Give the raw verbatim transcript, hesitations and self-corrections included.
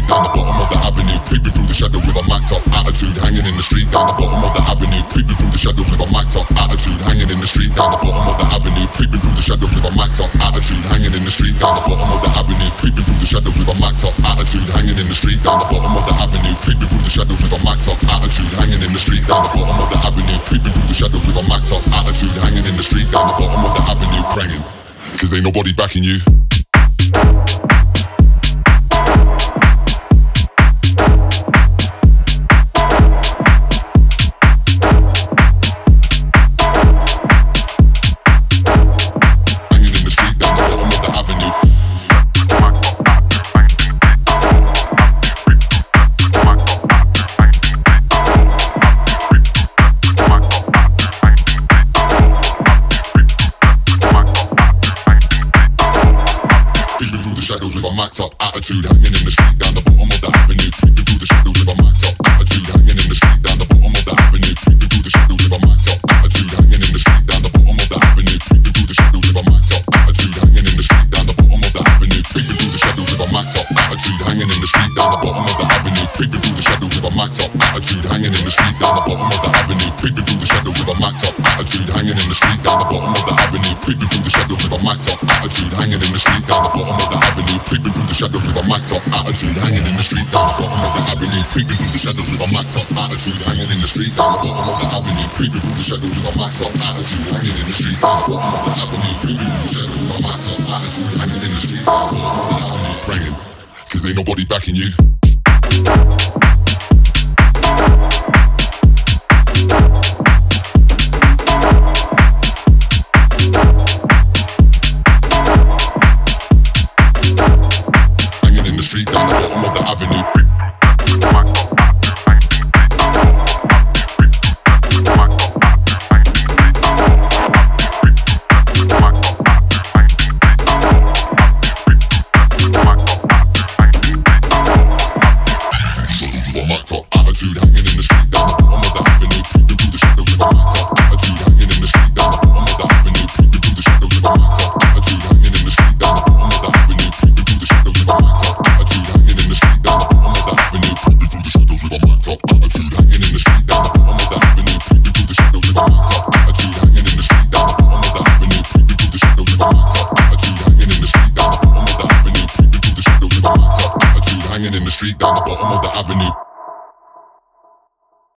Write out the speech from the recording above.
down the bottom of the avenue, creeping through the shadows with a mic'd up attitude, hanging in the street down the bottom of the avenue, creeping through the shadows with a mic'd up attitude, hanging in the street down the bottom of the avenue, creeping through the shadows with a mic'd up attitude, hanging in the street down the bottom of the avenue, creeping through the shadows with a mic'd up attitude, hanging in the street down the bottom of the avenue, creeping through the shadows with a mic'd up attitude, hanging in the street down the bottom of the avenue, creeping through the shadows with a mic'd up attitude, hanging in the street down the bottom of the avenue, praying, cause ain't nobody backing you. Creeping through the shadows with a mic'd up attitude,